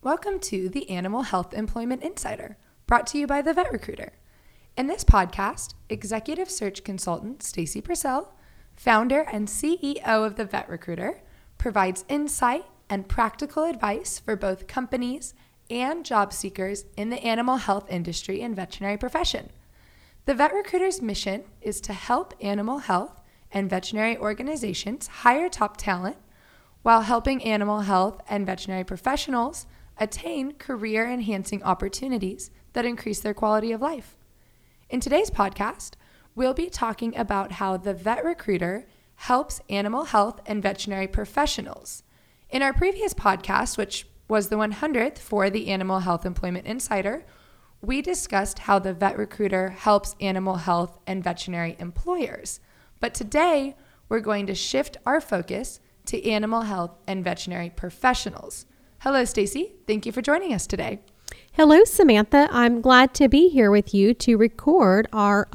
Welcome to the Animal Health Employment Insider, brought to you by the Vet Recruiter. In this podcast, executive search consultant Stacy Purcell, founder and CEO of the Vet Recruiter, provides insight and practical advice for both companies and job seekers in the animal health industry and veterinary profession. The Vet Recruiter's mission is to help animal health and veterinary organizations hire top talent while helping animal health and veterinary professionals attain career-enhancing opportunities that increase their quality of life. In today's podcast, we'll be talking about how the Vet Recruiter helps animal health and veterinary professionals. In our previous podcast, which was the 100th for the Animal Health Employment Insider, we discussed how the Vet Recruiter helps animal health and veterinary employers. But today, we're going to shift our focus to animal health and veterinary professionals. Hello, Stacy. Thank you for joining us today. Hello, Samantha. I'm glad to be here with you to record our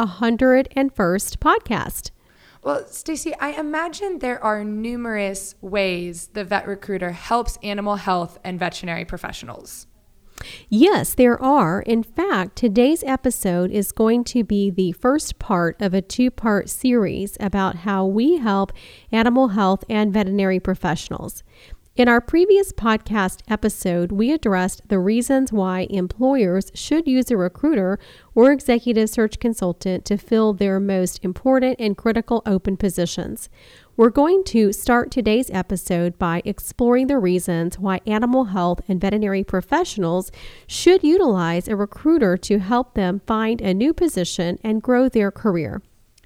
101st podcast. Well, Stacy, I imagine there are numerous ways the Vet Recruiter helps animal health and veterinary professionals. Yes, there are. In fact, today's episode is going to be the first part of a two-part series about how we help animal health and veterinary professionals. In our previous podcast episode, we addressed the reasons why employers should use a recruiter or executive search consultant to fill their most important and critical open positions. We're going to start today's episode by exploring the reasons why animal health and veterinary professionals should utilize a recruiter to help them find a new position and grow their career.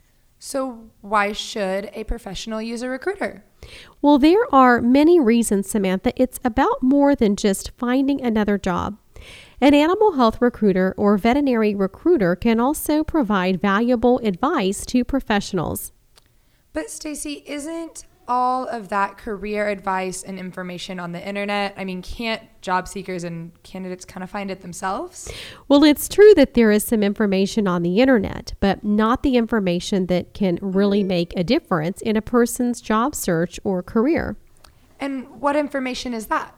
So why should a professional use a recruiter? Well, there are many reasons, Samantha. It's about more than just finding another job. An animal health recruiter or veterinary recruiter can also provide valuable advice to professionals. But Stacy, isn't all of that career advice and information on the internet? I mean, can't job seekers and candidates kind of find it themselves? Well, it's true that there is some information on the internet, but not the information that can really make a difference in a person's job search or career. And what information is that?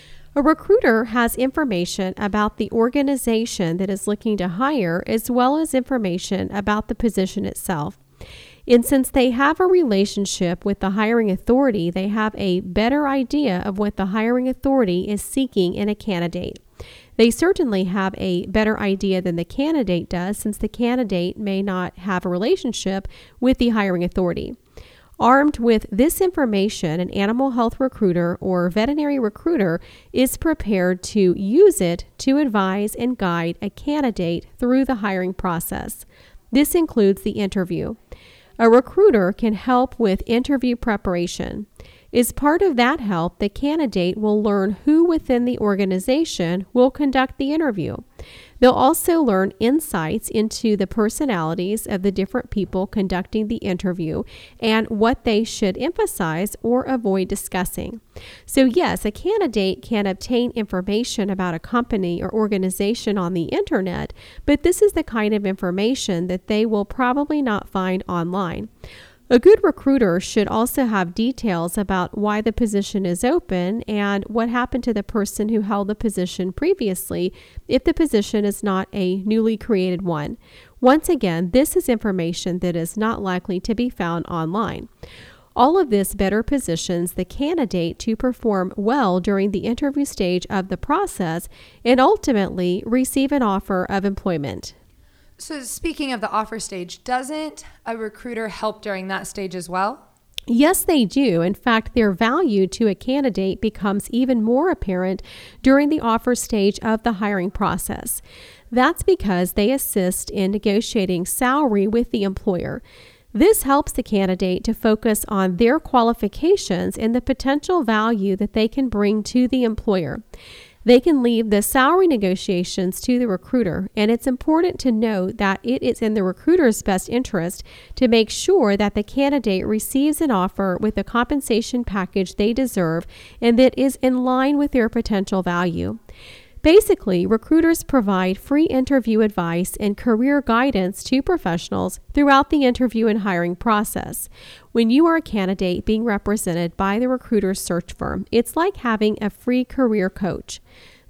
A recruiter has information about the organization that is looking to hire, as well as information about the position itself. And since they have a relationship with the hiring authority, they have a better idea of what the hiring authority is seeking in a candidate. They certainly have a better idea than the candidate does, since the candidate may not have a relationship with the hiring authority. Armed with this information, an animal health recruiter or veterinary recruiter is prepared to use it to advise and guide a candidate through the hiring process. This includes the interview. A recruiter can help with interview preparation. As part of that help, the candidate will learn who within the organization will conduct the interview. They'll also learn insights into the personalities of the different people conducting the interview and what they should emphasize or avoid discussing. So yes, a candidate can obtain information about a company or organization on the internet, but this is the kind of information that they will probably not find online. A good recruiter should also have details about why the position is open and what happened to the person who held the position previously if the position is not a newly created one. Once again, this is information that is not likely to be found online. All of this better positions the candidate to perform well during the interview stage of the process and ultimately receive an offer of employment. So speaking of the offer stage, doesn't a recruiter help during that stage as well? Yes, they do. In fact, their value to a candidate becomes even more apparent during the offer stage of the hiring process. That's because they assist in negotiating salary with the employer. This helps the candidate to focus on their qualifications and the potential value that they can bring to the employer. They can leave the salary negotiations to the recruiter, and it's important to note that it is in the recruiter's best interest to make sure that the candidate receives an offer with the compensation package they deserve and that is in line with their potential value. Basically, recruiters provide free interview advice and career guidance to professionals throughout the interview and hiring process. When you are a candidate being represented by the recruiter's search firm, it's like having a free career coach.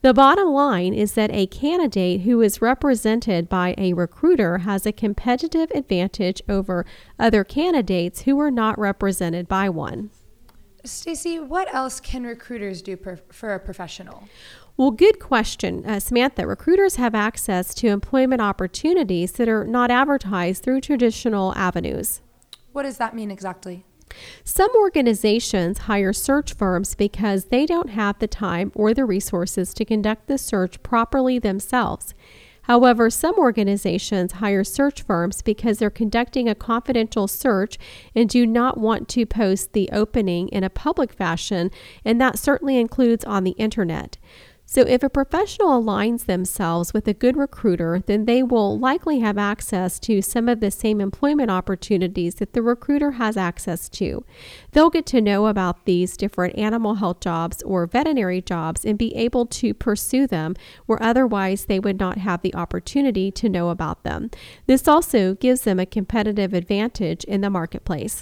The bottom line is that a candidate who is represented by a recruiter has a competitive advantage over other candidates who are not represented by one. Stacey, what else can recruiters do for a professional? Well, good question, Samantha. Recruiters have access to employment opportunities that are not advertised through traditional avenues. What does that mean exactly? Some organizations hire search firms because they don't have the time or the resources to conduct the search properly themselves. However, some organizations hire search firms because they're conducting a confidential search and do not want to post the opening in a public fashion, and that certainly includes on the internet. So if a professional aligns themselves with a good recruiter, then they will likely have access to some of the same employment opportunities that the recruiter has access to. They'll get to know about these different animal health jobs or veterinary jobs and be able to pursue them where otherwise they would not have the opportunity to know about them. This also gives them a competitive advantage in the marketplace.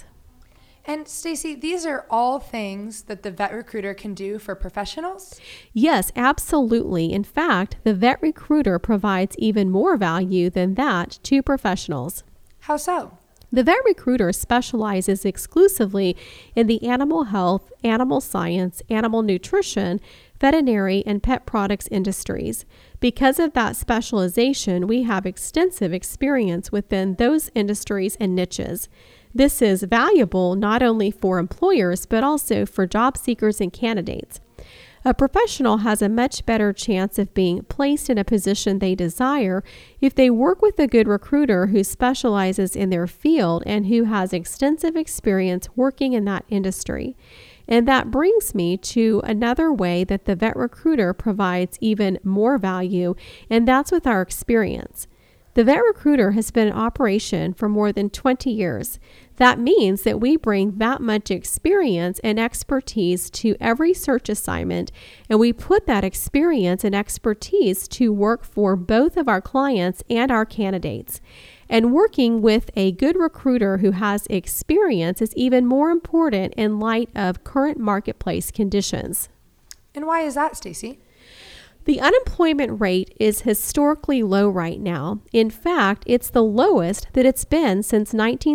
And Stacey, these are all things that the vet recruiter can do for professionals? Yes, absolutely. In fact, the vet recruiter provides even more value than that to professionals. How so? The vet recruiter specializes exclusively in the animal health, animal science, animal nutrition, veterinary, and pet products industries. Because of that specialization, we have extensive experience within those industries and niches. This is valuable not only for employers, but also for job seekers and candidates. A professional has a much better chance of being placed in a position they desire if they work with a good recruiter who specializes in their field and who has extensive experience working in that industry. And that brings me to another way that the vet recruiter provides even more value, and that's with our experience. The vet recruiter has been in operation for more than 20 years. That means that we bring that much experience and expertise to every search assignment, and we put that experience and expertise to work for both of our clients and our candidates. And working with a good recruiter who has experience is even more important in light of current marketplace conditions. And why is that, Stacey? The unemployment rate is historically low right now. In fact, it's the lowest that it's been since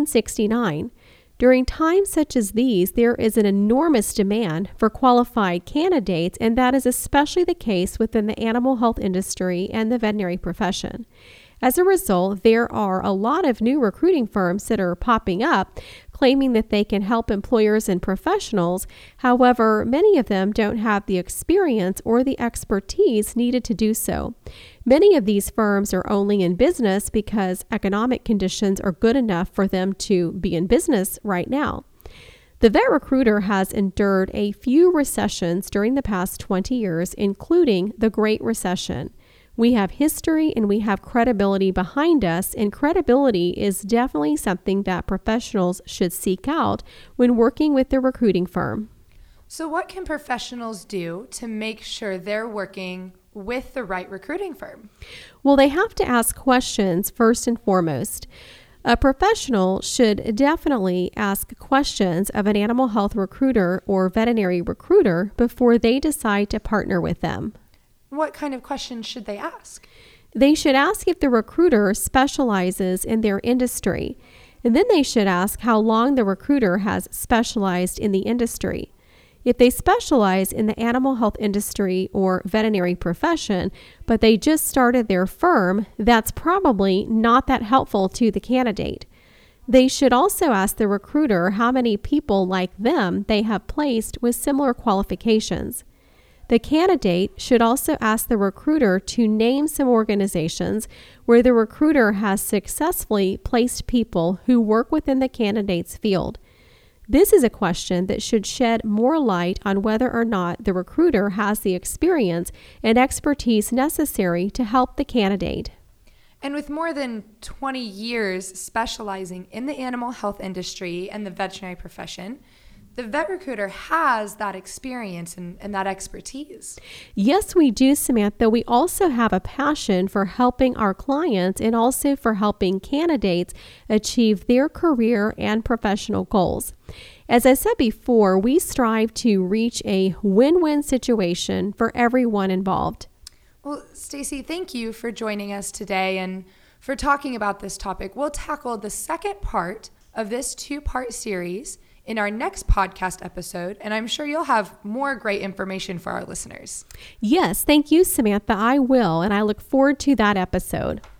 1969. During times such as these, there is an enormous demand for qualified candidates, and that is especially the case within the animal health industry and the veterinary profession. As a result, there are a lot of new recruiting firms that are popping up, claiming that they can help employers and professionals. However, many of them don't have the experience or the expertise needed to do so. Many of these firms are only in business because economic conditions are good enough for them to be in business right now. The vet recruiter has endured a few recessions during the past 20 years, including the Great Recession. We have history and we have credibility behind us, and credibility is definitely something that professionals should seek out when working with their recruiting firm. So what can professionals do to make sure they're working with the right recruiting firm? Well, they have to ask questions first and foremost. A professional should definitely ask questions of an animal health recruiter or veterinary recruiter before they decide to partner with them. What kind of questions should they ask? They should ask if the recruiter specializes in their industry, and then they should ask how long the recruiter has specialized in the industry. If they specialize in the animal health industry or veterinary profession, but they just started their firm, that's probably not that helpful to the candidate. They should also ask the recruiter how many people like them they have placed with similar qualifications. The candidate should also ask the recruiter to name some organizations where the recruiter has successfully placed people who work within the candidate's field. This is a question that should shed more light on whether or not the recruiter has the experience and expertise necessary to help the candidate. And with more than 20 years specializing in the animal health industry and the veterinary profession, the vet recruiter has that experience and that expertise. Yes, we do, Samantha. We also have a passion for helping our clients and also for helping candidates achieve their career and professional goals. As I said before, we strive to reach a win-win situation for everyone involved. Well, Stacy, thank you for joining us today and for talking about this topic. We'll tackle the second part of this 2-part series in our next podcast episode, and I'm sure you'll have more great information for our listeners. Yes, thank you, Samantha. I will, and I look forward to that episode.